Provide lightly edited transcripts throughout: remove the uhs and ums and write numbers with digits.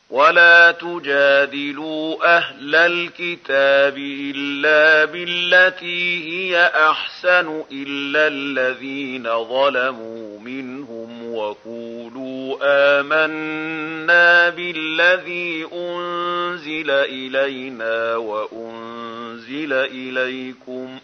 ولا تجادلوا أهل الكتاب إلا بالتي هي أحسن إلا الذين ظلموا منهم وقولوا آمنا بالذي أنزل إلينا وأنزل إليكم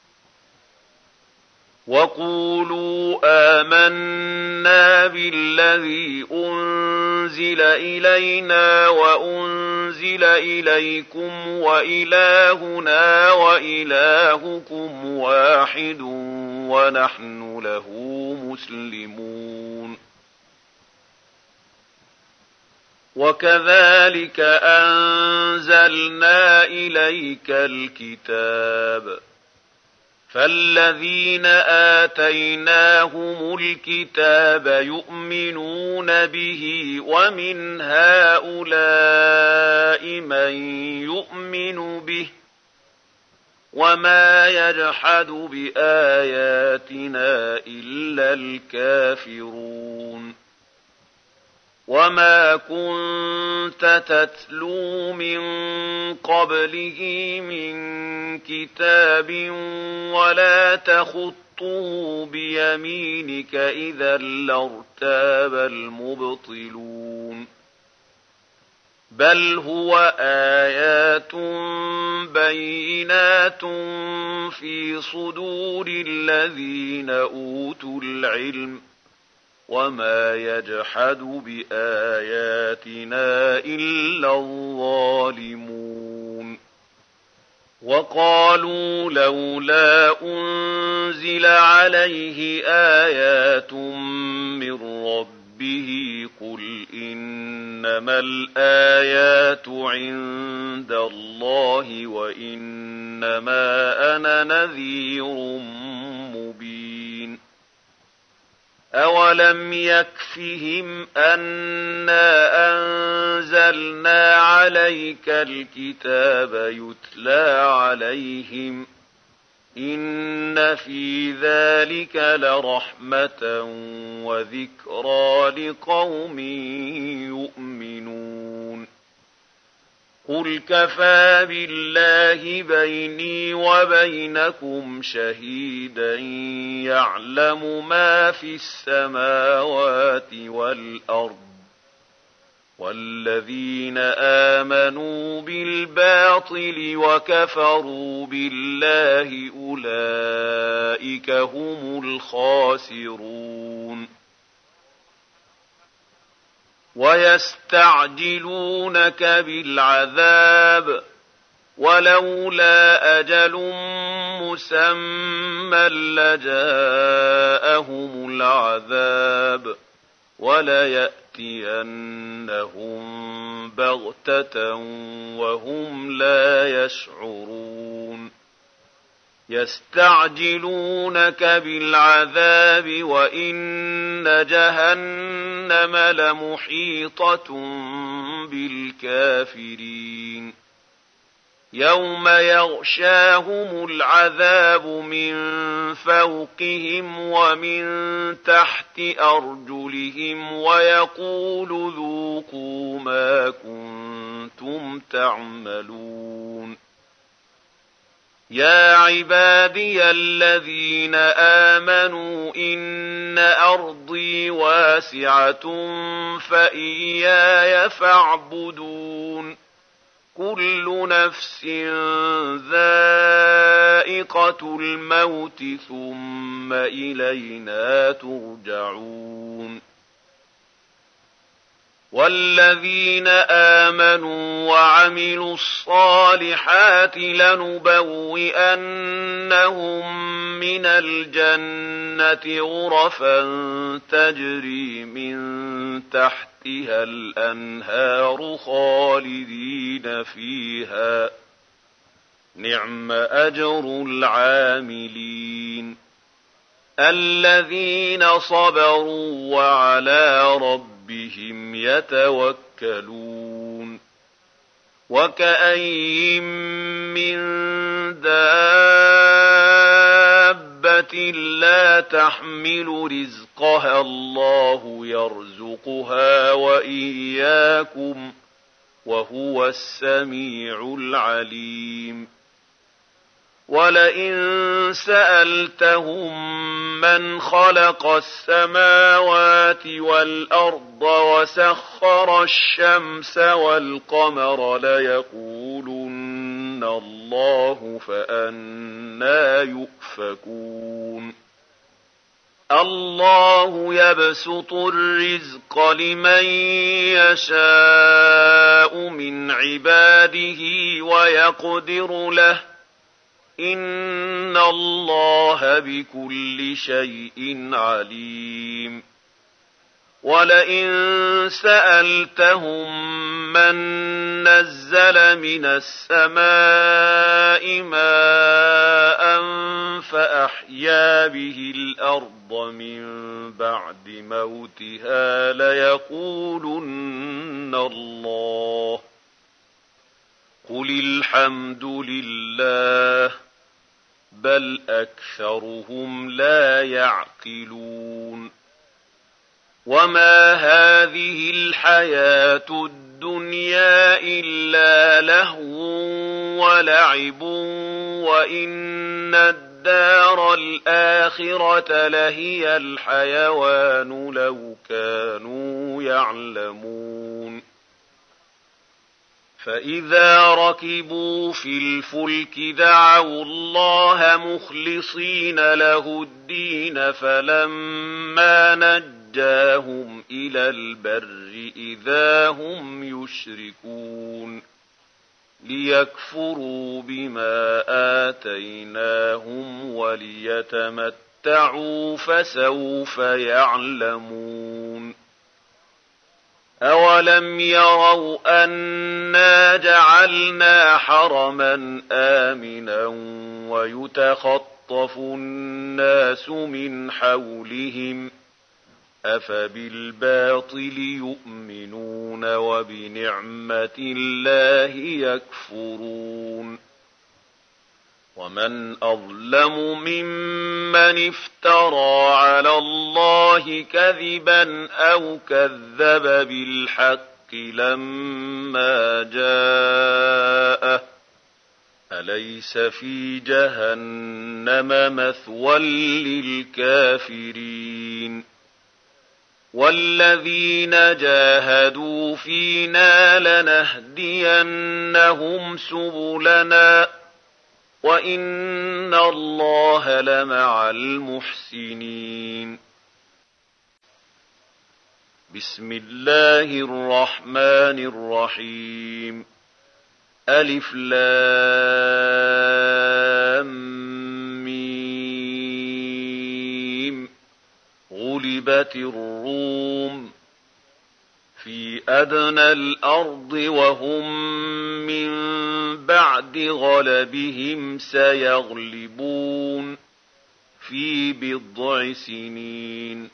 وإلهنا وإلهكم واحد ونحن له مسلمون. وكذلك أنزلنا إليك الكتاب فالذين آتيناهم الكتاب يؤمنون به ومن هؤلاء من يؤمن به وما يجحد بآياتنا إلا الكافرون. وما كنت تتلو من قبله من كتاب ولا تخطه بيمينك إذا لارتاب المبطلون. بل هو آيات بينات في صدور الذين أوتوا العلم وما يجحد بآياتنا إلا الظالمون. وقالوا لولا أنزل عليه آيات من ربه قل إنما الآيات عند الله وإنما أنا نذير مبين. أولم يكفهم أنا أنزلنا عليك الكتاب يتلى عليهم إن في ذلك لرحمة وذكرى لقوم يؤمنون. قل كفى بالله بيني وبينكم شهيدا يعلم ما في السماوات والأرض والذين آمنوا بالباطل وكفروا بالله أولئك هم الخاسرون. ويستعجلونك بالعذاب ولولا أجل مسمى لجاءهم العذاب وليأتينهم بغتة وهم لا يشعرون. يستعجلونك بالعذاب وإن جهنم لمحيطة بالكافرين. يوم يغشاهم العذاب من فوقهم ومن تحت أرجلهم ويقول ذوقوا ما كنتم تعملون. يا عبادي الذين آمنوا إن أرضي واسعة فإياي فاعبدون. كل نفس ذائقة الموت ثم إلينا ترجعون. والذين آمنوا وعملوا الصالحات لنبوئنهم من الجنة غرفا تجري من تحتها الأنهار خالدين فيها نعم أجر العاملين. الذين صبروا وعلى ربهم يتوكلون. وكأين من دابة لا تحمل رزقها الله يرزقها وإياكم وهو السميع العليم ولئن سألتهم من خلق السماوات والأرض وسخر الشمس والقمر ليقولن الله فأنى يؤفكون الله يبسط الرزق لمن يشاء من عباده ويقدر له إن الله بكل شيء عليم ولئن سألتهم من نزل من السماء ماء فأحيا به الأرض من بعد موتها ليقولن الله قل الحمد لله بل أكثرهم لا يعقلون وما هذه الحياة الدنيا إلا لهو ولعب وإن الدار الآخرة لهي الحيوان لو كانوا يعلمون فإذا ركبوا في الفلك دعوا الله مخلصين له الدين فلما نجاهم إلى البر إذا هم يشركون ليكفروا بما آتيناهم وليتمتعوا فسوف يعلمون أولم يروا أنا جعلنا حرما آمنا ويتخطف الناس من حولهم أفبالباطل يؤمنون وبنعمة الله يكفرون ومن أظلم ممن افترى على الله كذبا أو كذب بالحق لما جاءه أليس في جهنم مثوى للكافرين والذين جاهدوا فينا لنهدينهم سبلنا وإن الله لمع المحسنين بسم الله الرحمن الرحيم ألف لام ميم غلبت الروم في أدنى الأرض وهم من بعد غلبهم سيغلبون في بضع سنين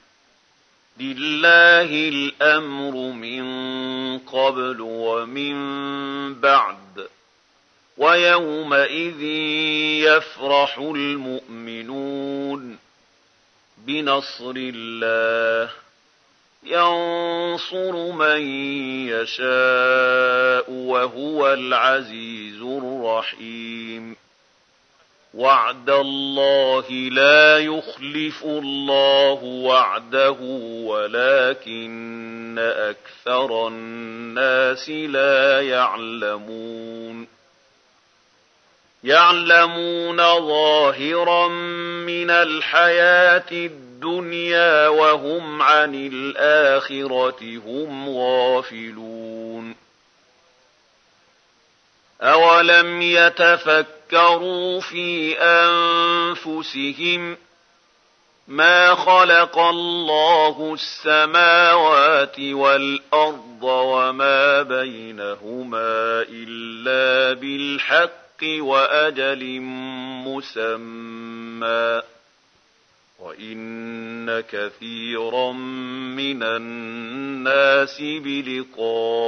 لله الأمر من قبل ومن بعد ويومئذ يفرح المؤمنون بنصر الله ينصر من يشاء وهو العزيز الرحيم وعد الله لا يخلف الله وعده ولكن أكثر الناس لا يعلمون يعلمون ظاهرا من الحياة الدنيا وهم عن الآخرة هم غافلون أولم يتفكروا في أنفسهم ما خلق الله السماوات والأرض وما بينهما إلا بالحق وأجل مسمى وإن كثيرا من الناس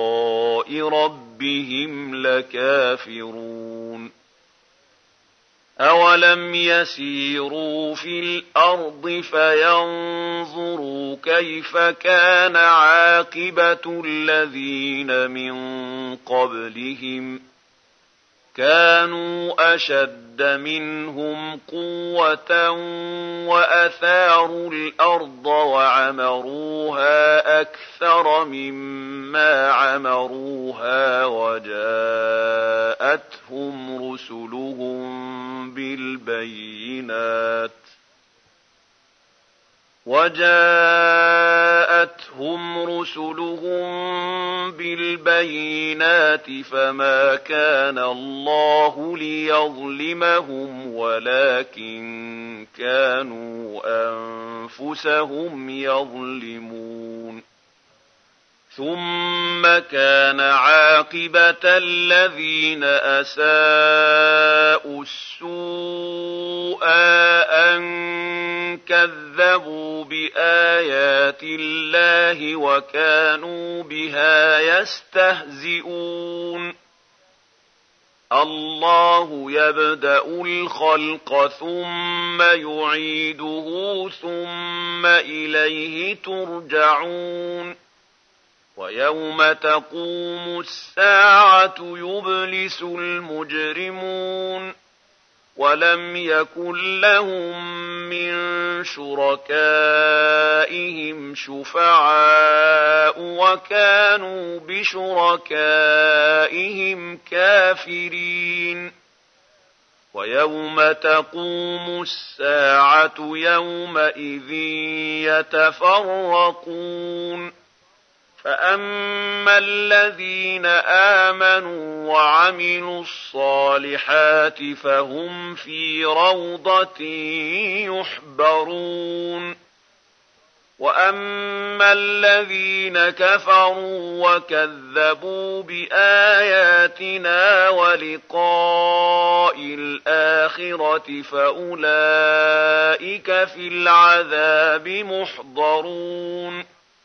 بلقاء ربهم لكافرون أولم يسيروا في الأرض فينظروا كيف كان عاقبة الذين من قبلهم كانوا أشد منهم قوة وأثاروا الأرض وعمروها أكثر مما عمروها وجاءتهم رسلهم بالبينات فما كان الله ليظلمهم ولكن كانوا أنفسهم يظلمون ثم كان عاقبة الذين أساءوا السوء أن كذبوا بآيات الله وكانوا بها يستهزئون الله يبدأ الخلق ثم يعيده ثم إليه ترجعون ويوم تقوم الساعة يبلس المجرمون ولم يكن لهم من شركائهم شفعاء وكانوا بشركائهم كافرين ويوم تقوم الساعة يومئذ يتفرقون فأما الذين آمنوا وعملوا الصالحات فهم في روضة يحبرون وأما الذين كفروا وكذبوا بآياتنا ولقاء الآخرة فأولئك في العذاب محضرون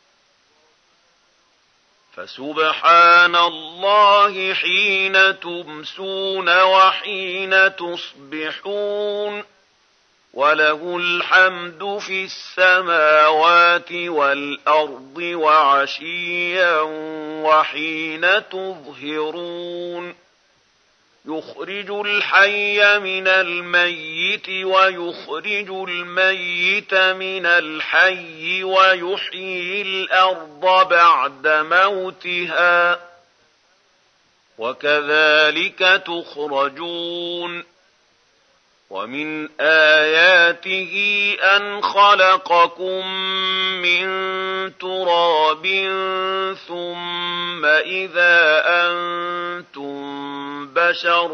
فسبحان الله حين تمسون وحين تصبحون وله الحمد في السماوات والأرض وعشيا وحين تظهرون يخرج الحي من الميت ويخرج الميت من الحي ويحيي الأرض بعد موتها وكذلك تخرجون ومن آياته أن خلقكم من تراب ثم إذا أنتم بشر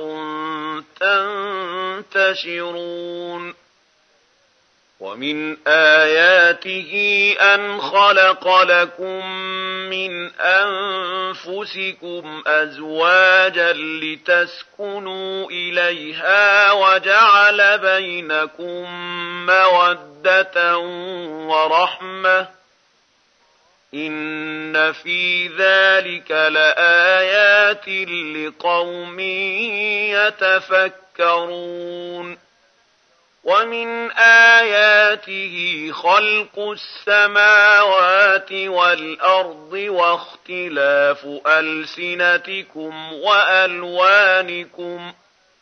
تنتشرون ومن آياته أن خلق لكم من أنفسكم أزواجا لتسكنوا إليها وجعل بينكم مودة ورحمة إن في ذلك لآيات لقوم يتفكرون ومن آياته خلق السماوات والأرض واختلاف ألسنتكم وألوانكم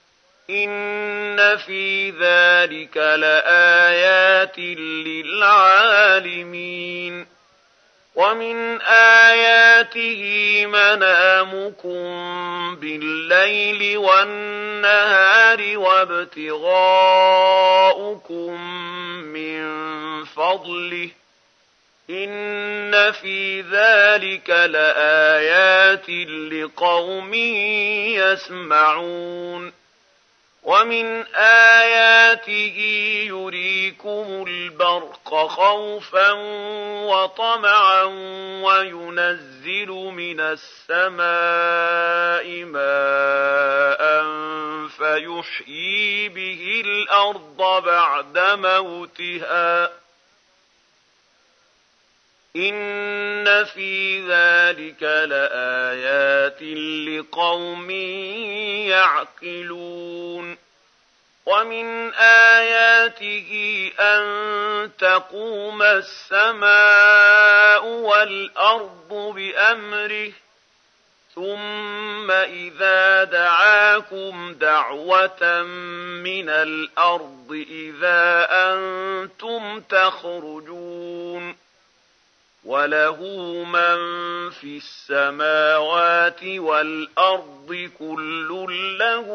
إن في ذلك لآيات للعالمين ومن آياته منامكم بالليل والنهار وابتغاؤكم من فضله إن في ذلك لآيات لقوم يسمعون ومن آياته يريكم البرق خوفا وطمعا وينزل من السماء ماء فيحيي به الأرض بعد موتها إن في ذلك لآيات لقوم يعقلون ومن آياته أن تقوم السماء والأرض بأمره ثم إذا دعاكم دعوة من الأرض إذا أنتم تخرجون وله من في السماوات والأرض كل له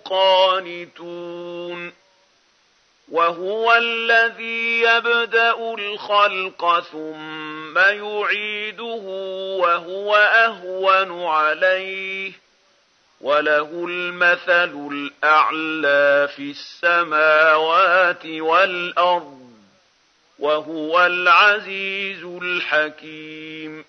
قانتون وهو الذي يبدأ الخلق ثم يعيده وهو أهون عليه وله المثل الأعلى في السماوات والأرض وهو العزيز الحكيم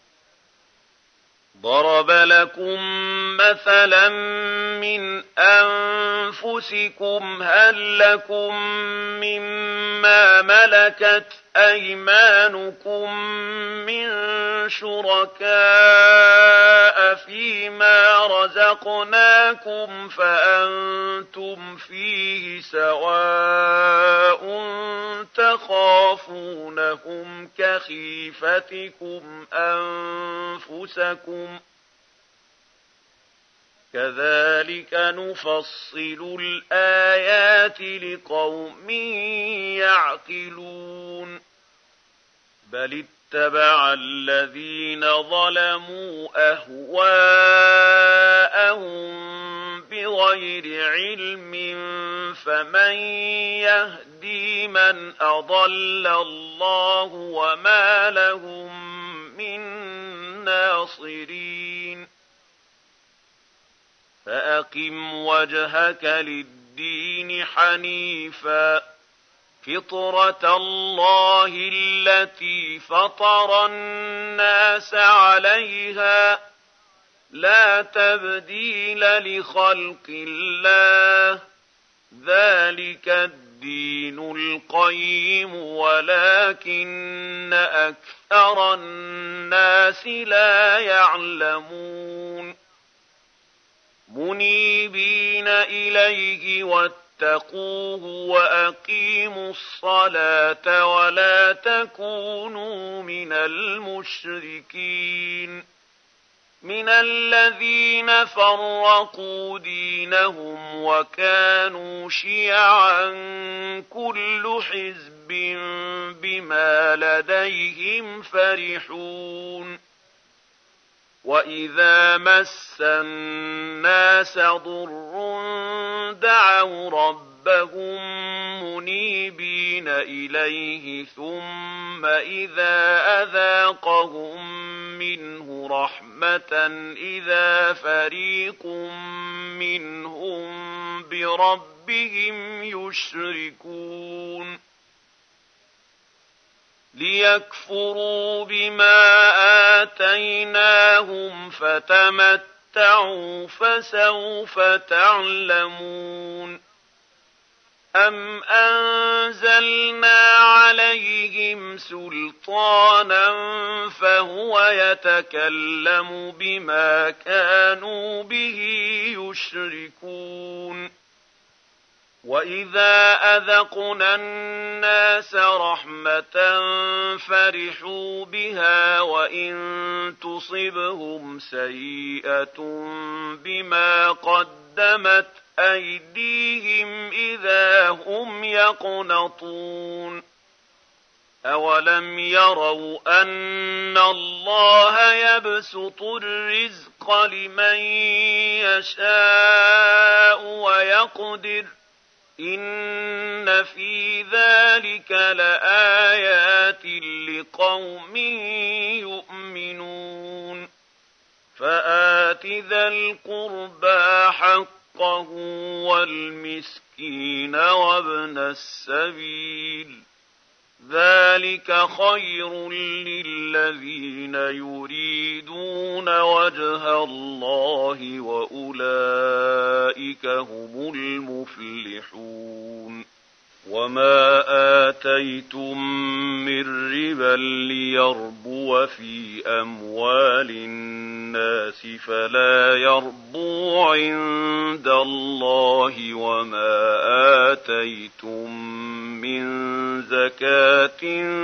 ضرب لكم مثلا من أنفسكم هل لكم مما ملكت أيمانكم من شركاء فيما رزقناكم فأنتم فيه سواء تخافونهم كخيفتكم أنفسكم كذلك نفصل الآيات لقوم يعقلون بل اتبع الذين ظلموا أهواءهم بغير علم فمن يهدي من أضل الله وما لهم من ناصرين فأقم وجهك للدين حنيفا فطرة الله التي فطر الناس عليها لا تبديل لخلق الله ذلك الدين القيم ولكن أكثر الناس لا يعلمون منيبين إليه واتقوه وأقيموا الصلاة ولا تكونوا من المشركين من الذين فرقوا دينهم وكانوا شيعا كل حزب بما لديهم فرحون وإذا مس الناس ضر دعوا ربهم منيبين إليه ثم إذا أذاقهم منه رحمة إذا فريق منهم بربهم يشركون ليكفروا بما آتيناهم فتمتعوا فسوف تعلمون أم أنزلنا عليهم سلطانا فهو يتكلم بما كانوا به يشركون وإذا أذقنا الناس رحمة فرحوا بها وإن تصبهم سيئة بما قدمت أيديهم إذا هم يقنطون أولم يروا أن الله يبسط الرزق لمن يشاء ويقدر إن في ذلك لآيات لقوم يؤمنون فآت ذا القربى حقه والمسكين وابن السبيل ذلك خير للذين يريدون وجه الله وأولئك هم المفلحون وما آتيتم من ربا ليربو في أموال الناس فلا يربو عند الله وما آتيتم من زكاة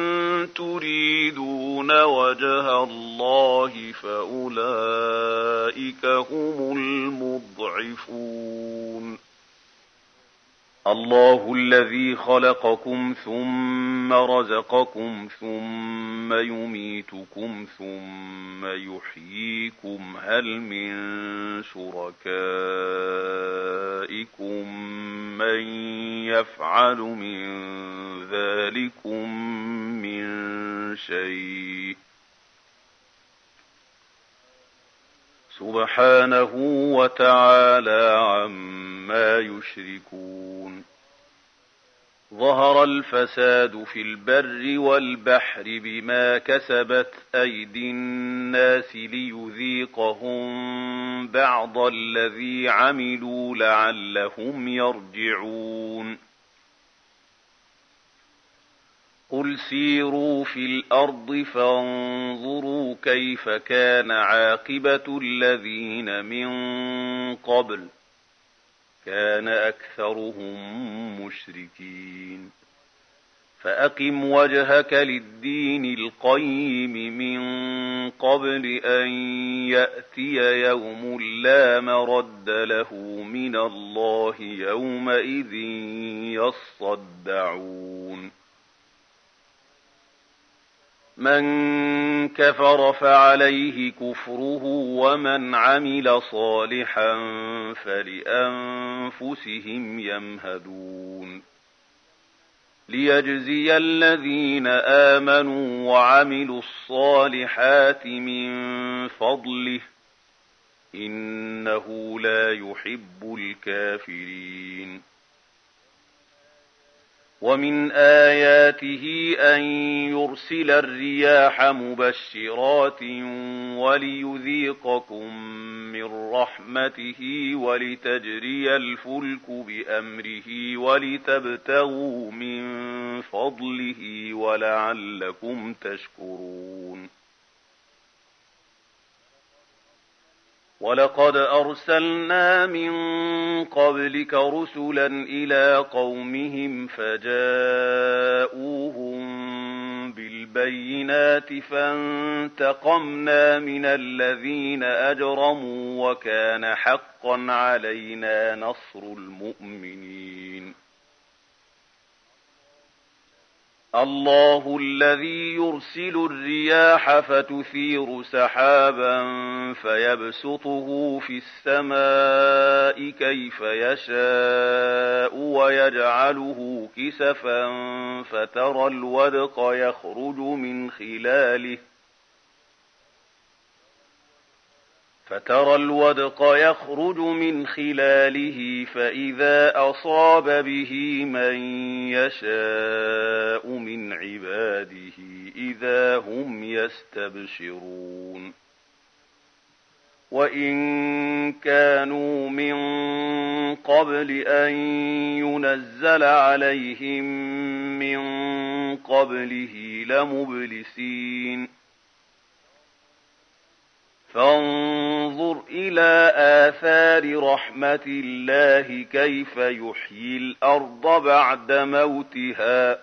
تريدون وجه الله فأولئك هم المضعفون. الله الذي خلقكم ثم رزقكم ثم يميتكم ثم يحييكم هل من شركائكم من يفعل من ذلكم من شيء سبحانه وتعالى عما يشركون. ظهر الفساد في البر والبحر بما كسبت أيدي الناس ليذيقهم بعض الذي عملوا لعلهم يرجعون. قل سيروا في الأرض فانظروا كيف كان عاقبة الذين من قبل كان أكثرهم مشركين. فأقم وجهك للدين القيم من قبل أن يأتي يوم لا مرد له من الله يومئذ يصدعون. من كفر فعليه كفره ومن عمل صالحا فلأنفسهم يمهدون. ليجزي الذين آمنوا وعملوا الصالحات من فضله إنه لا يحب الكافرين. ومن آياته أن يرسل الرياح مبشرات وليذيقكم من رحمته ولتجري الفلك بأمره ولتبتغوا من فضله ولعلكم تشكرون. ولقد أرسلنا من قبلك رسلا إلى قومهم فجاءوهم بالبينات فانتقمنا من الذين أجرموا وكان حقا علينا نصر المؤمنين. الله الذي يرسل الرياح فتثير سحابا فيبسطه في السماء كيف يشاء ويجعله كسفا فترى الودق يخرج من خلاله فإذا أصاب به من يشاء من عباده إذا هم يستبشرون. وإن كانوا من قبل أن ينزل عليهم من قبله لمبلسين. فانظر إلى آثار رحمة الله كيف يحيي الأرض بعد موتها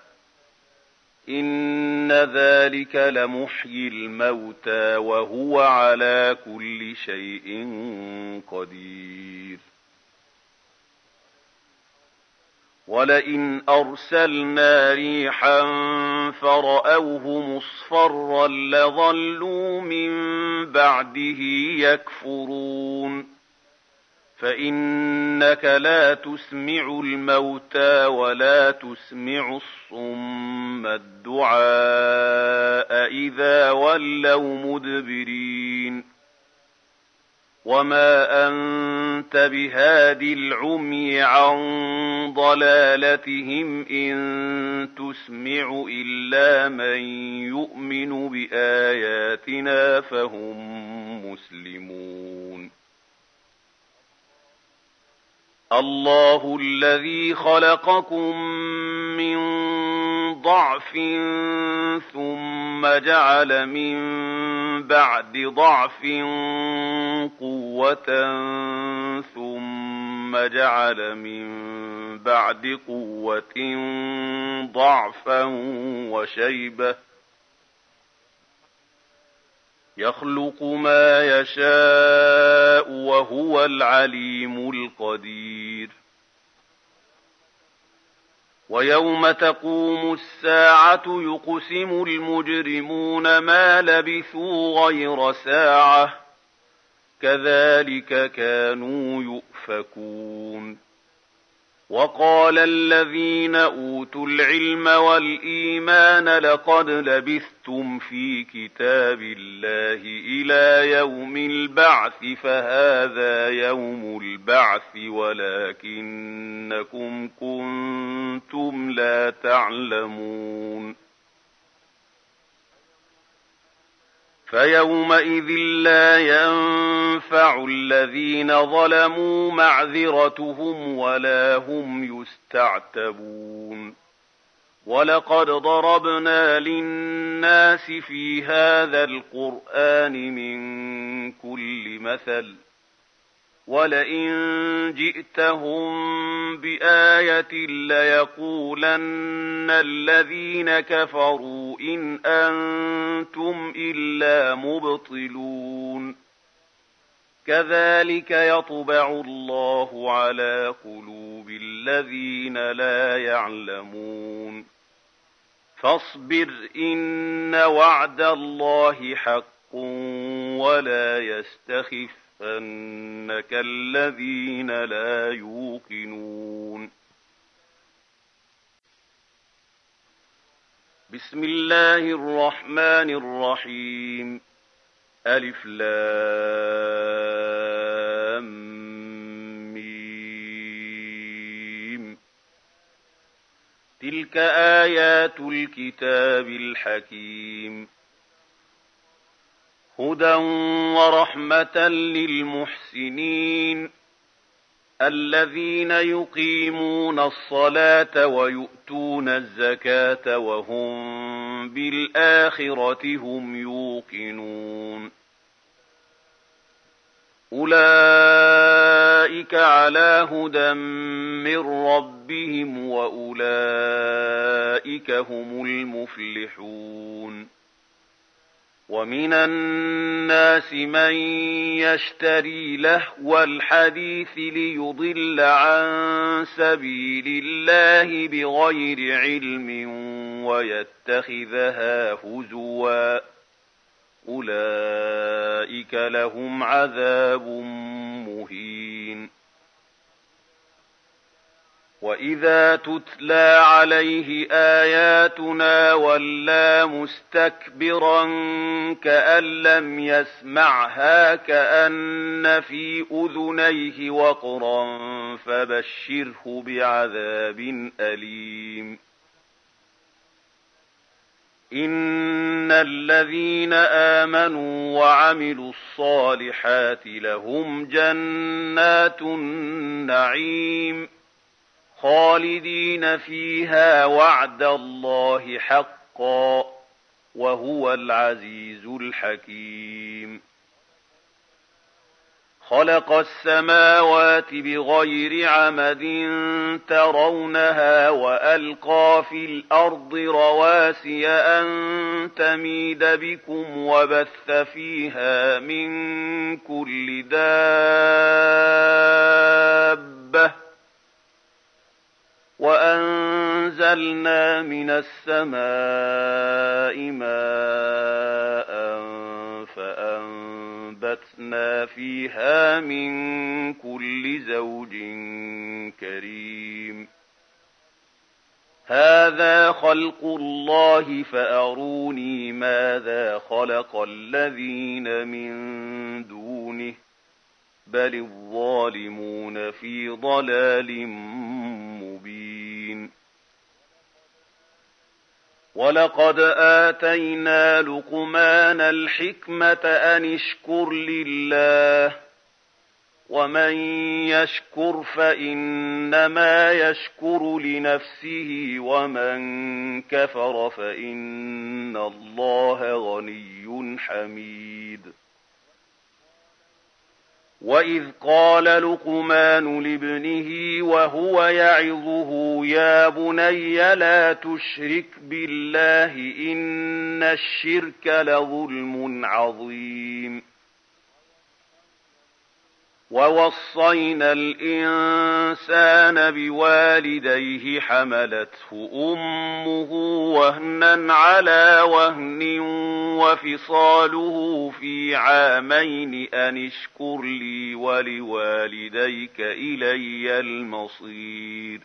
إن ذلك لمحيي الموتى وهو على كل شيء قدير. ولئن أرسلنا ريحا فرأوه مصفرا لظلوا من بعده يكفرون. فإنك لا تسمع الموتى ولا تسمع الصم الدعاء إذا ولوا مدبرين. وما أنت بهادي العمي عن ضلالتهم إن تسمع إلا من يؤمن بآياتنا فهم مسلمون. الله الذي خلقكم من ضعف ثم جعل من بعد ضعف قوة ثم جعل من بعد قوة ضعفا وشيبة يخلق ما يشاء وهو العليم القدير ويوم تقوم الساعة يقسم المجرمون ما لبثوا غير ساعة كذلك كانوا يؤفكون وقال الذين أوتوا العلم والإيمان لقد لبثتم في كتاب الله إلى يوم البعث فهذا يوم البعث ولكنكم كنتم لا تعلمون فيومئذ لا ينفع الذين ظلموا معذرتهم ولا هم يستعتبون ولقد ضربنا للناس في هذا القرآن من كل مثل ولئن جئتهم بآية ليقولن الذين كفروا إن أنتم إلا مبطلون كذلك يطبع الله على قلوب الذين لا يعلمون فاصبر إن وعد الله حق ولا يستخفنك الذين لا يوقنون بسم الله الرحمن الرحيم ألف لام ميم تلك آيات الكتاب الحكيم هدى ورحمة للمحسنين الذين يقيمون الصلاة ويؤتون الزكاة وهم بالآخرة هم يوقنون أولئك على هدى من ربهم وأولئك هم المفلحون ومن الناس من يشتري لهو الحديث ليضل عن سبيل الله بغير علم ويتخذها هزوا أولئك لهم عذاب مهين وإذا تتلى عليه آياتنا ولى مستكبرا كأن لم يسمعها كأن في أذنيه وقرا فبشره بعذاب أليم إن الذين آمنوا وعملوا الصالحات لهم جنات النعيم خالدين فيها وعد الله حقا وهو العزيز الحكيم خلق السماوات بغير عمد ترونها وألقى في الأرض رواسي أن تميد بكم وبث فيها من كل دابة وأنزلنا من السماء ماء فأنبتنا فيها من كل زوج كريم هذا خلق الله فأروني ماذا خلق الذين من دونه بل الظالمون في ضلال مبين ولقد آتينا لقمان الحكمة أن اشكر لله ومن ومن يشكر فإنما يشكر لنفسه ومن كفر فإن الله غني حميد. وإذ قال لقمان لابنه وهو يعظه يا بني لا تشرك بالله إن الشرك لظلم عظيم. ووصينا الإنسان بوالديه حملته أمه وهنا على وهن وفصاله في عامين أن اشكر لي ولوالديك إلي المصير.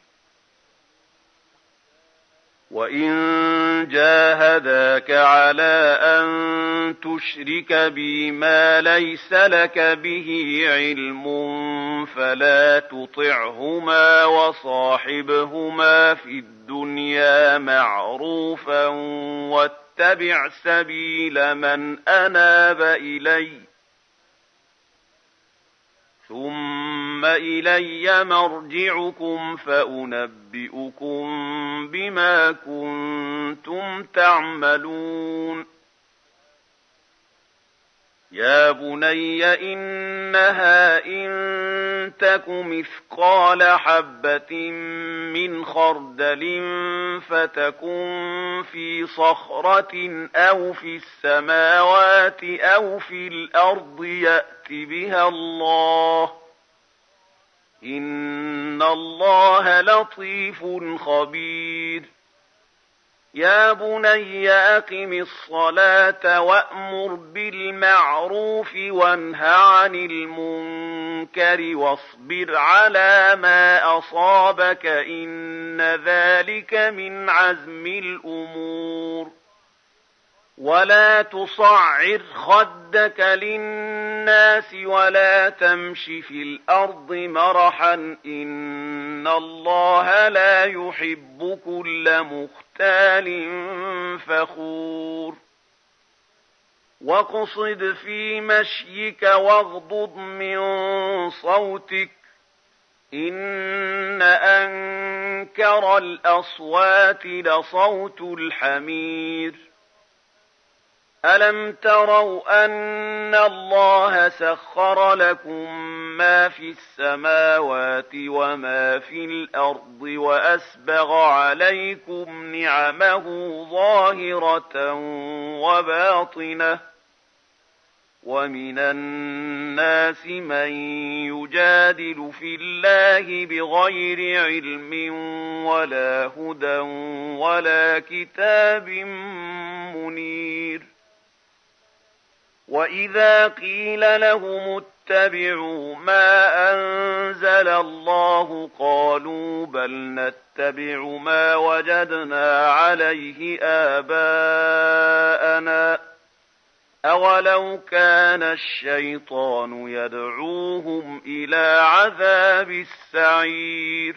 وإن جاهداك على أن تشرك بي ما ليس لك به علم فلا تطعهما وصاحبهما في الدنيا معروفا واتبع سبيل من أناب إلي ثم إلي مرجعكم فأنبئكم بما كنتم تعملون. يا بني إنها إن تك مثقال حبة من خردل فتكن في صخرة أو في السماوات أو في الأرض يأت بها الله إن الله لطيف خبير. يا بني أقم الصلاة وأمر بالمعروف وانه عن المنكر واصبر على ما أصابك إن ذلك من عزم الأمور. ولا تصعر خدك للناس ولا تمش في الأرض مرحا إن الله لا يحب كل مختال فخور. واقصد في مشيك واغضض من صوتك إن أنكر الأصوات لصوت الحمير. ألم تروا أن الله سخر لكم ما في السماوات وما في الأرض وأسبغ عليكم نعمه ظاهرة وباطنة ومن الناس من يجادل في الله بغير علم ولا هدى ولا كتاب منير. وإذا قيل لهم اتبعوا ما أنزل الله قالوا بل نتبع ما وجدنا عليه آباءنا أولو كان الشيطان يدعوهم إلى عذاب السعير.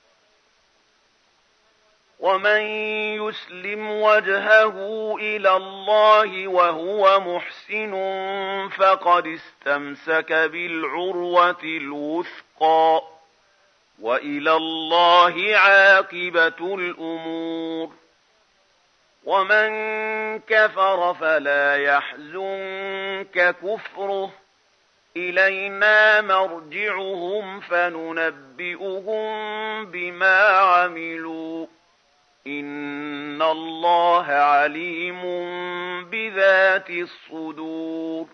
ومن يسلم وجهه إلى الله وهو محسن فقد استمسك بالعروة الوثقى وإلى الله عاقبة الأمور. ومن كفر فلا يحزنك كفره إلينا مرجعهم فننبئهم بما عملوا إن الله عليم بذات الصدور.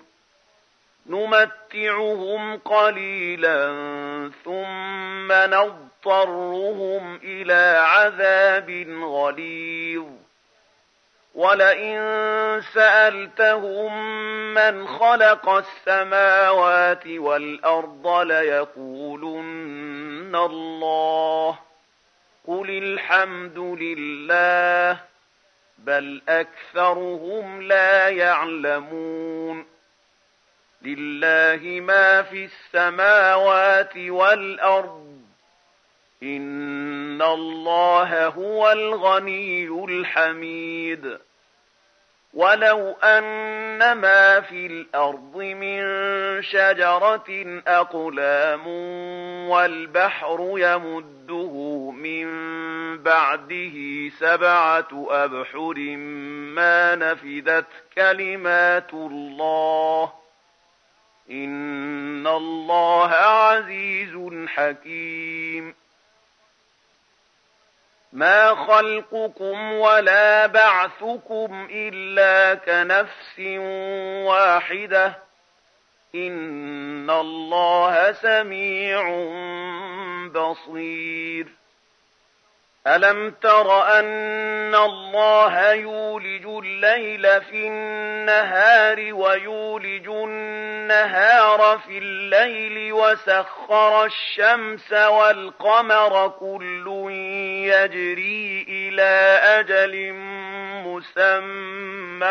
نمتعهم قليلا ثم نضطرهم إلى عذاب غليظ. ولئن سألتهم من خلق السماوات والأرض ليقولن الله قل الحمد لله بل أكثرهم لا يعلمون. لله ما في السماوات والأرض إن الله هو الغني الحميد. ولو أن ما في الأرض من شجرة أقلام والبحر يمده من بعده 7 أبحر ما نفدت كلمات الله إن الله عزيز حكيم ما خلقكم ولا بعثكم إلا كنفس واحدة إن الله سميع بصير ألم تر أن الله يولج الليل في النهار ويولج النهار في الليل وسخر الشمس والقمر كل يجري إلى أجل مسمى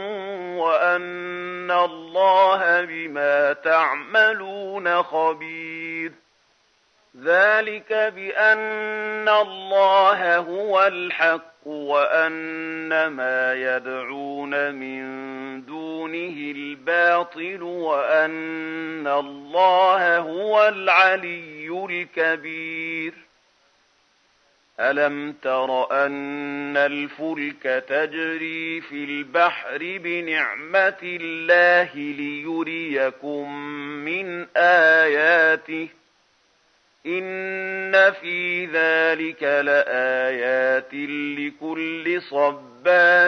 وأن الله بما تعملون خبير ذلك بأن الله هو الحق وأن ما يدعون من دونه الباطل وأن الله هو العلي الكبير ألم تر أن الفلك تجري في البحر بنعمة الله ليريكم من آياته إن في ذلك لآيات لكل صبار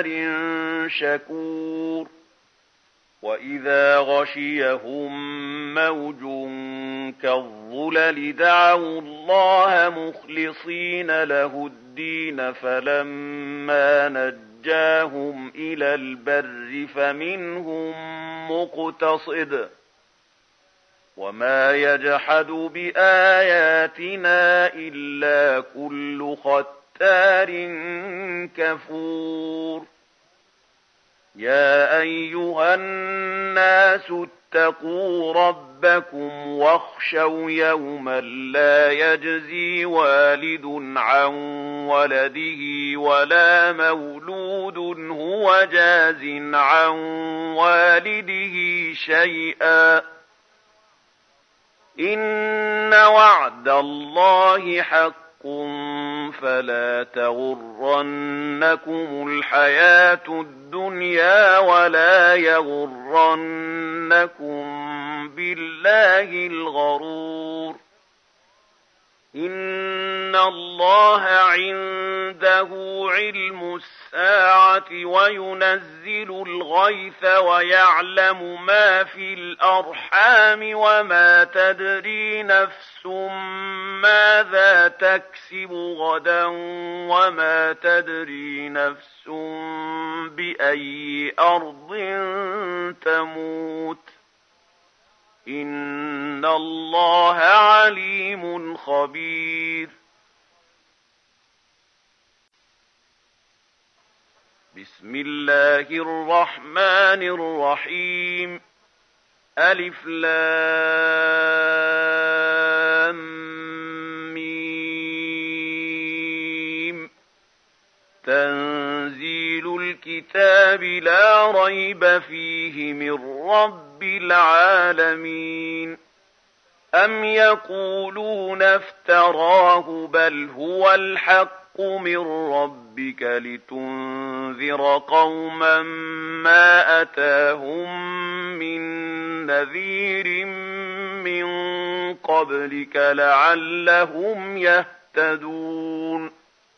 شكور وإذا غشيهم موج كالظلل دعوا الله مخلصين له الدين فلما نجاهم إلى البر فمنهم مقتصد وما يجحد بآياتنا إلا كل ختار كفور يا أيها الناس اتقوا ربكم واخشوا يوما لا يجزي والد عن ولده ولا مولود هو جاز عن والده شيئا إن وعد الله حق فلا تغرنكم الحياة الدنيا ولا يغرنكم بالله الغرور إن الله عنده علم الساعة وينزل الغيث ويعلم ما في الأرحام وما تدري نفس ماذا تكسب غدا وما تدري نفس بأي أرض تموت إن الله عليم خبير بسم الله الرحمن الرحيم ألف لام ميم تنزيل الكتاب لا ريب فيه من رب العالمين أم يقولون افتراه بل هو الحق من ربك لتنذر قوما ما أتاهم من نذير من قبلك لعلهم يهتدون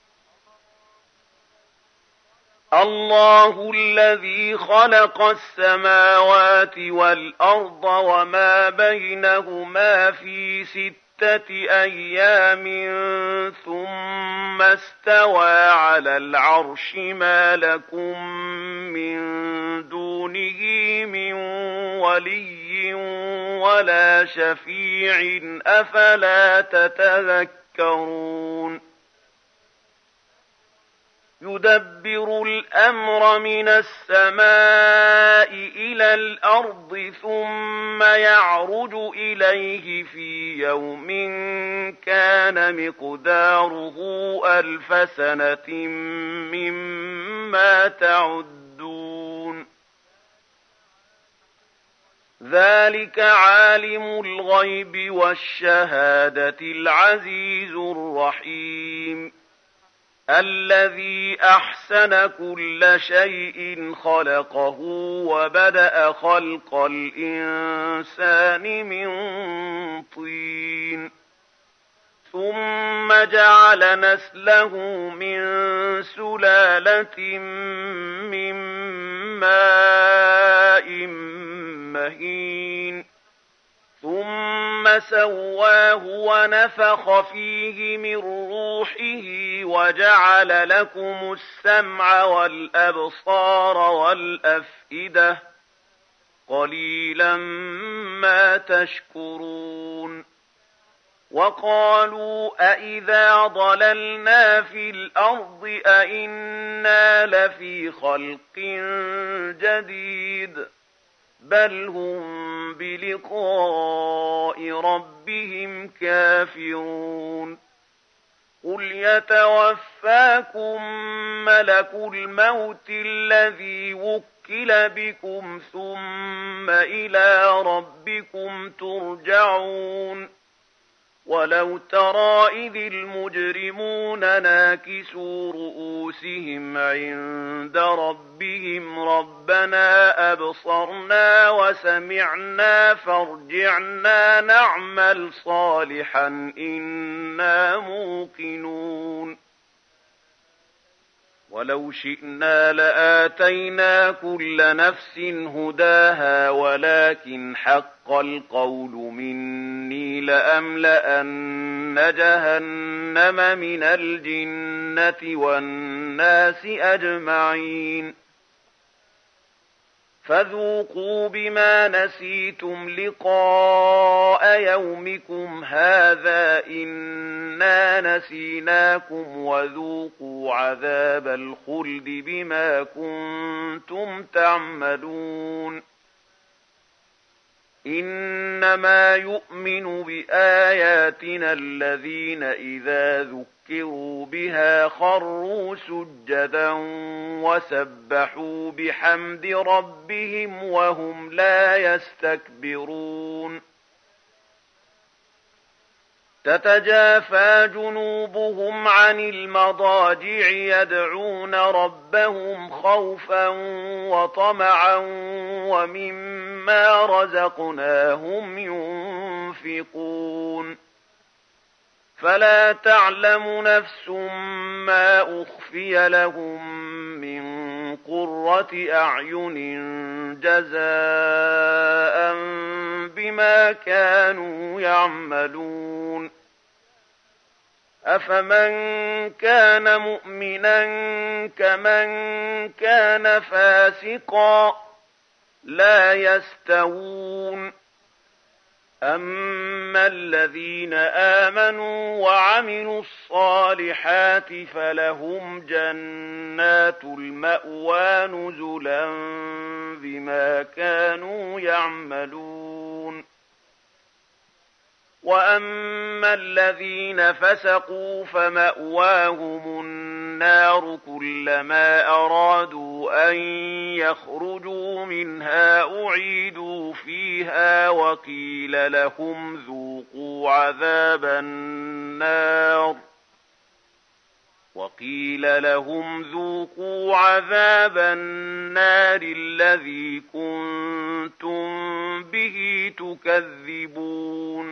الله الذي خلق السماوات والأرض وما بينهما في 6 أيام ثم استوى على العرش ما لكم من دونه من ولي ولا شفيع أفلا تتذكرون يدبر الأمر من السماء إلى الأرض ثم يعرج إليه في يوم كان مقداره 1000 سنة مما تعدون ذلك عالم الغيب والشهادة العزيز الرحيم الذي أحسن كل شيء خلقه وبدأ خلق الإنسان من طين ثم جعل نسله من سلالة من ماء مهين ثم سواه ونفخ فيه من روحه وجعل لكم السمع والأبصار والأفئدة قليلا ما تشكرون وقالوا أإذا ضللنا في الأرض أإنا لفي خلق جديد بل هم بلقاء ربهم كافرون قل يتوفاكم ملك الموت الذي وكل بكم ثم إلى ربكم ترجعون ولو ترى إذ المجرمون ناكسوا رؤوسهم عند ربهم ربنا أبصرنا وسمعنا فارجعنا نعمل صالحا إنا موقنون ولو شئنا لآتينا كل نفس هداها ولكن حق القول مني لأملأن جهنم من الجنة والناس أجمعين فذوقوا بما نسيتم لقاء يومكم هذا إنا نسيناكم وذوقوا عذاب الخلد بما كنتم تعملون إنما يؤمن بآياتنا الذين إذا ذكروا بها خروا سجدا وسبحوا بحمد ربهم وهم لا يستكبرون تتجافى جنوبهم عن المضاجع يدعون ربهم خوفا وطمعا ومما رزقناهم ينفقون فلا تعلم نفس ما أخفي لهم من قرة أعين جزاء بما كانوا يعملون أفمن كان مؤمنا كمن كان فاسقا لا يستوون أما الذين آمنوا وعملوا الصالحات فلهم جنات المأوى نزلا بما كانوا يعملون وأما الذين فسقوا فمأواهم النار كلما أرادوا أن يخرجوا منها أعيدوا فيها وقيل لهم ذوقوا عذاب النار الذي كنتم به تكذبون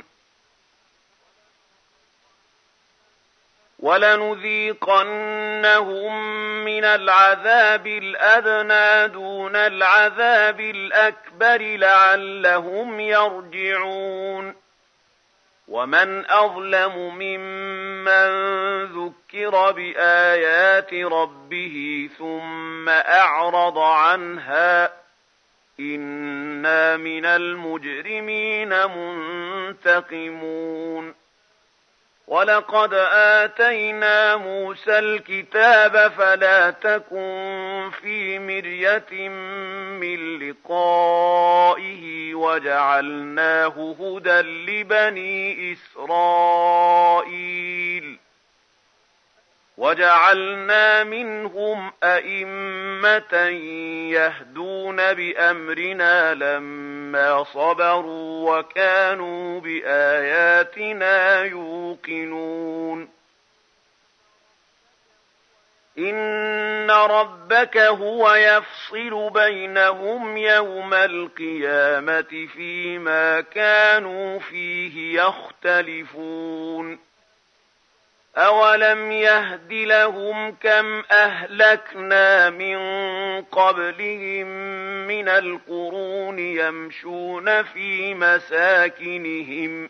ولنذيقنهم من العذاب الأدنى دون العذاب الأكبر لعلهم يرجعون ومن أظلم ممن ذكر بآيات ربه ثم أعرض عنها إنا من المجرمين منتقمون ولقد آتينا موسى الكتاب فلا تكن في مرية من لقائه وجعلناه هدى لبني إسرائيل وجعلنا منهم أئمة يهدون بأمرنا لما صبروا وكانوا بآياتنا يوقنون إن ربك هو يفصل بينهم يوم القيامة فيما كانوا فيه يختلفون أولم يهد لهم كم أهلكنا من قبلهم من القرون يمشون في مساكنهم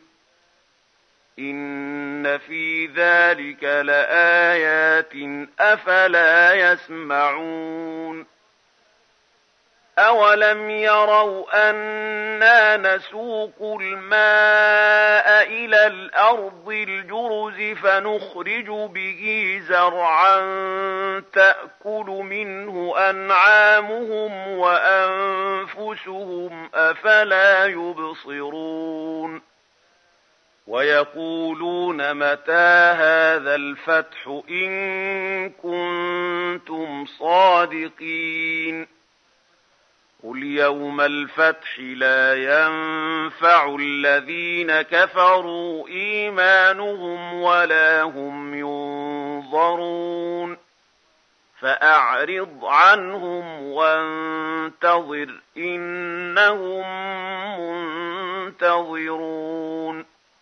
إن في ذلك لآيات أفلا يسمعون أولم يروا أنا نسوق الماء إلى الأرض الجرز فنخرج به زرعا تأكل منه أنعامهم وأنفسهم أفلا يبصرون ويقولون متى هذا الفتح إن كنتم صادقين قل يوم الفتح لا ينفع الذين كفروا إيمانهم ولا هم ينظرون فأعرض عنهم وانتظر إنهم منتظرون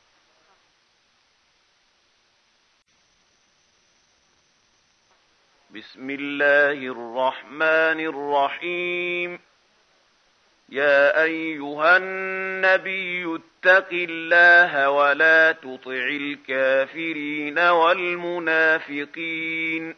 بسم الله الرحمن الرحيم يا أيها النبي اتق الله ولا تطع الكافرين والمنافقين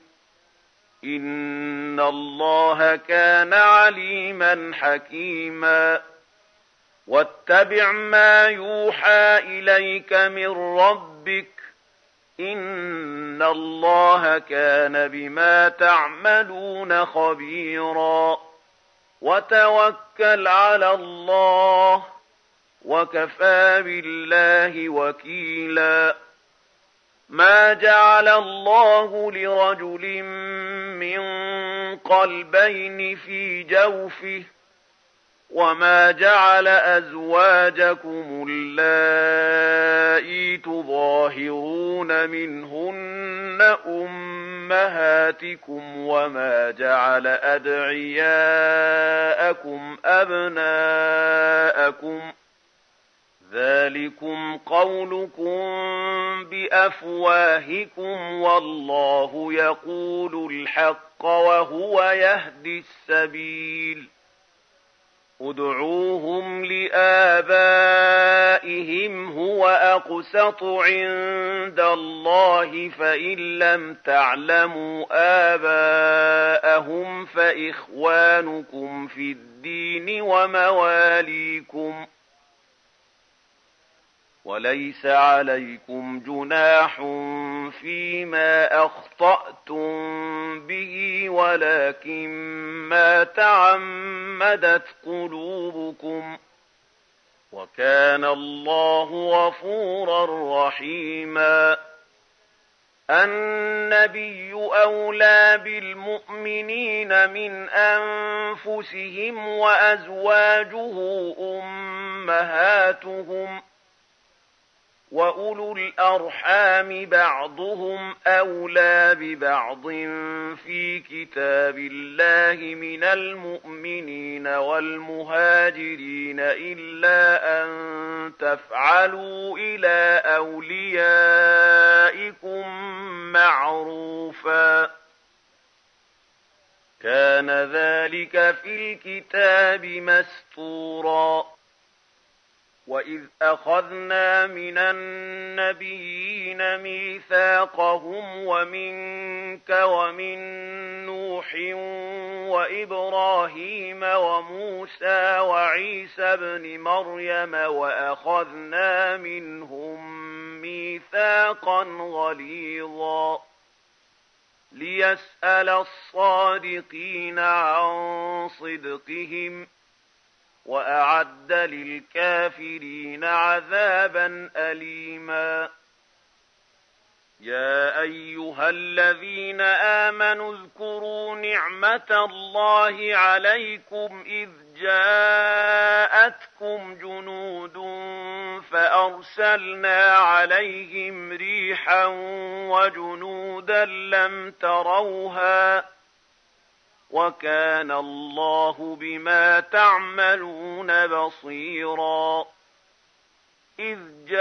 إن الله كان عليما حكيما واتبع ما يوحى إليك من ربك إن الله كان بما تعملون خبيرا وتوكل على الله وكفى بالله وكيلا ما جعل الله لرجل من قلبين في جوفه وما جعل أزواجكم اللائي تظاهرون منهن أمهاتكم وما جعل أدعياءكم أبناءكم ذلكم قولكم بأفواهكم والله يقول الحق وهو يهدي السبيل ادعوهم لآبائهم هو أقسط عند الله فإن لم تعلموا آباءهم فإخوانكم في الدين ومواليكم وليس عليكم جناح فيما أخطأتم به ولكن ما تعمدت قلوبكم وكان الله غفورا رحيما النبي أولى بالمؤمنين من أنفسهم وأزواجه أمهاتهم وأولو الأرحام بعضهم أولى ببعض في كتاب الله من المؤمنين والمهاجرين إلا أن تفعلوا إلى أوليائكم معروفا كان ذلك في الكتاب مسطورا وإذ أخذنا من النبيين ميثاقهم ومنك ومن نوح وإبراهيم وموسى وعيسى بن مريم وأخذنا منهم ميثاقا غليظا ليسأل الصادقين عن صدقهم وأعد للكافرين عذابا أليما يا أيها الذين آمنوا اذكروا نعمة الله عليكم إذ جاءتكم جنود فأرسلنا عليهم ريحا وجنودا لم تروها وكان الله بما تعملون بصيرا إذ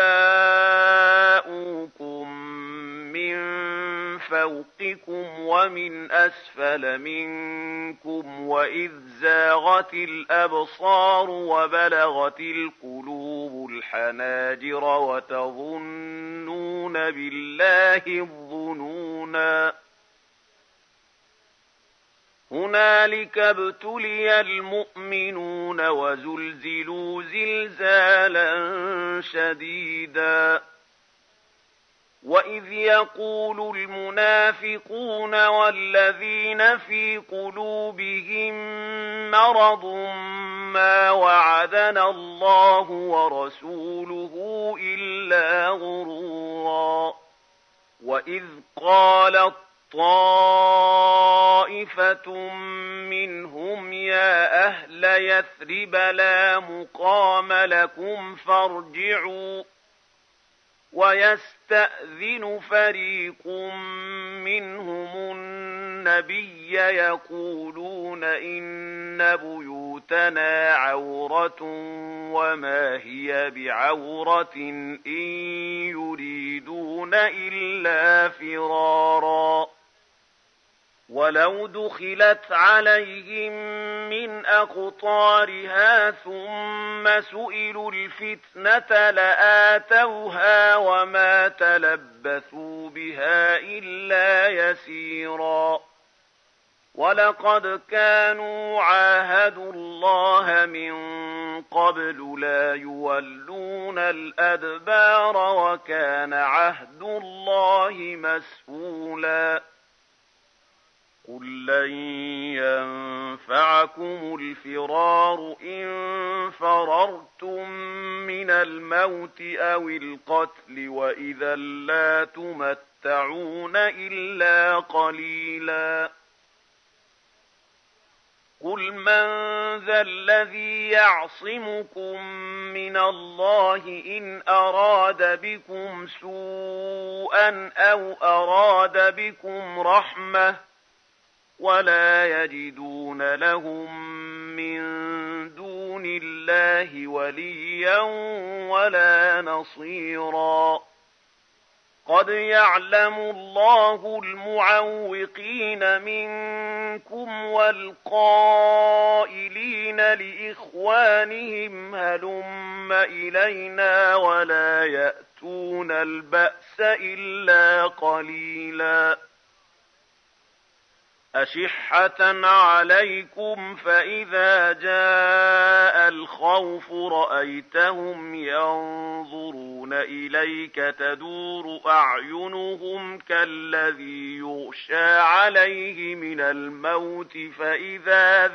جاءوكم من فوقكم ومن أسفل منكم وإذ زاغت الأبصار وبلغت القلوب الحناجر وتظنون بالله الظنونا هنالك ابتلي المؤمنون وزلزلوا زلزالا شديدا وإذ يقول المنافقون والذين في قلوبهم مرض ما وعدنا الله ورسوله إلا غرورا وإذ قالت طائفة منهم يا أهل يثرب لا مقام لكم فارجعوا ويستأذن فريق منهم النبي يقولون إن بيوتنا عورة وما هي بعورة إن يريدون إلا فرارا ولو دخلت عليهم من أقطارها ثم سئلوا الفتنة لآتوها وما تلبثوا بها إلا يسيرا ولقد كانوا عاهدوا الله من قبل لا يولون الأدبار وكان عهد الله مسؤولا قل لن ينفعكم الفرار إن فررتم من الموت أو القتل وإذا لا تمتعون إلا قليلا قل من ذا الذي يعصمكم من الله إن أراد بكم سوءا أو أراد بكم رحمة ولا يجدون لهم من دون الله وليا ولا نصيرا قد يعلم الله المعوقين منكم والقائلين لإخوانهم هلم إلينا ولا يأتون البأس إلا قليلا أشحة عليكم فإذا جاء الخوف رأيتهم ينظرون إليك تدور أعينهم كالذي يغشى عليه من الموت فإذا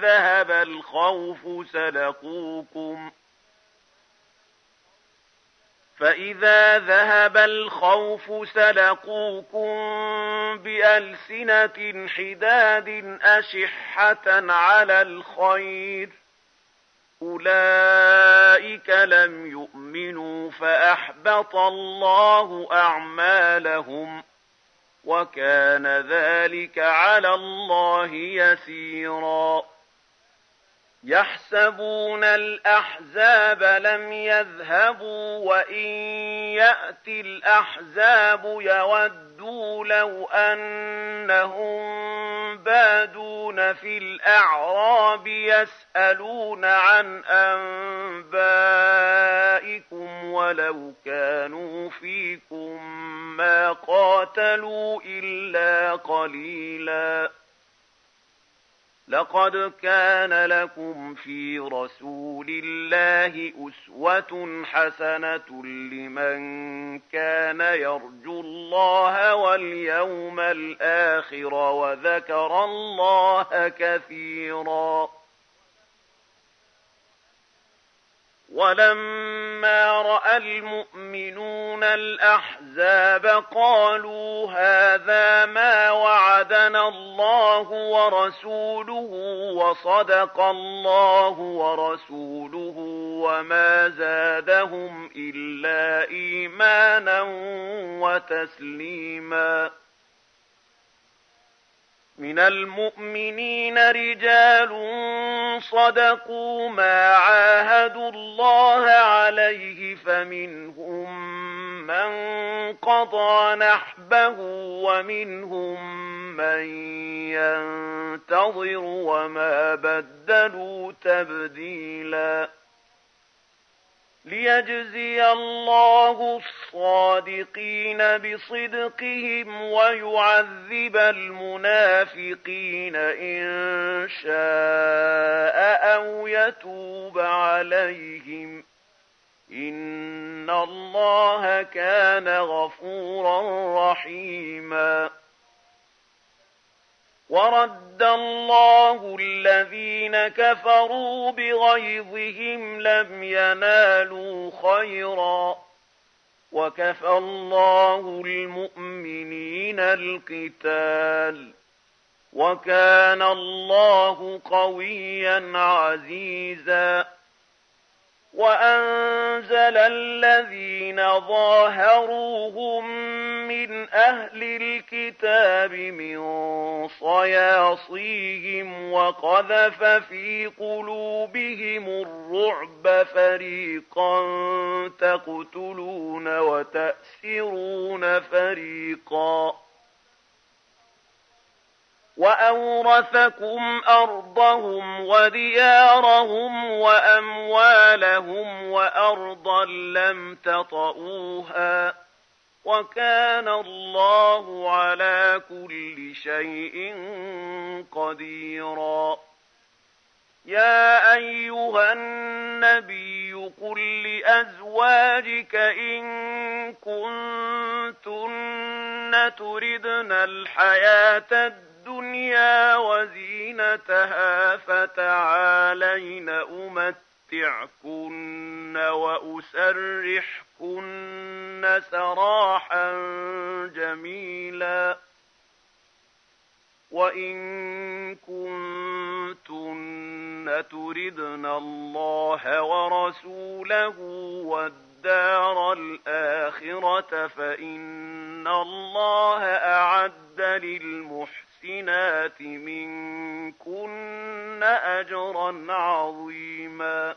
ذهب الخوف سلقوكم بألسنة حداد أشحة على الخير أولئك لم يؤمنوا فأحبط الله أعمالهم وكان ذلك على الله يسيرا يحسبون الأحزاب لم يذهبوا وإن يأتي الأحزاب يودوا لو أنهم بادون في الأعراب يسألون عن أنبائكم ولو كانوا فيكم ما قاتلوا إلا قليلا لقد كان لكم في رسول الله أسوة حسنة لمن كان يرجو الله واليوم الآخر وذكر الله كثيرا ولما فلما رأى المؤمنون الأحزاب قالوا هذا ما وعدنا الله ورسوله وصدق الله ورسوله وما زادهم إلا إيمانا وتسليما. من المؤمنين رجال صدقوا ما عاهدوا الله عليه فمنهم من قضى نحبه ومنهم من ينتظر وما بدلوا تبديلا. ليجزي الله الصادقين بصدقهم ويعذب المنافقين إن شاء أو يتوب عليهم إن الله كان غفورا رحيما. ورد الله الذين كفروا بغيظهم لم ينالوا خيرا وكفى الله المؤمنين القتال وكان الله قويا عزيزا. وأنزل الذين ظاهروهم من أهل الكتاب من صياصيهم وقذف في قلوبهم الرعب فريقا تقتلون وتأسرون فريقا وأورثكم أرضهم وديارهم وأموالهم وأرضا لم تطئوها وكان الله على كل شيء قديرا. يا أيها النبي قل لأزواجك إن كنتن تردن الحياة الدنيا وزينتها فتعالين أمتعكن وأسرحكن سراحا جميلا. وإن كنتن تردن الله ورسوله والدار الآخرة فإن الله أعد للمحسنات منكن أجرا عظيما.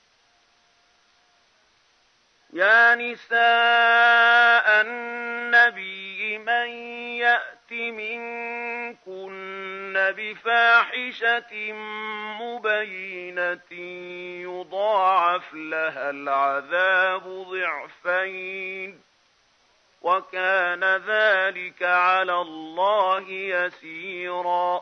يا نساء النبي من يأت منكن بفاحشة مبينة يضاعف لها العذاب ضعفين وكان ذلك على الله يسيرا.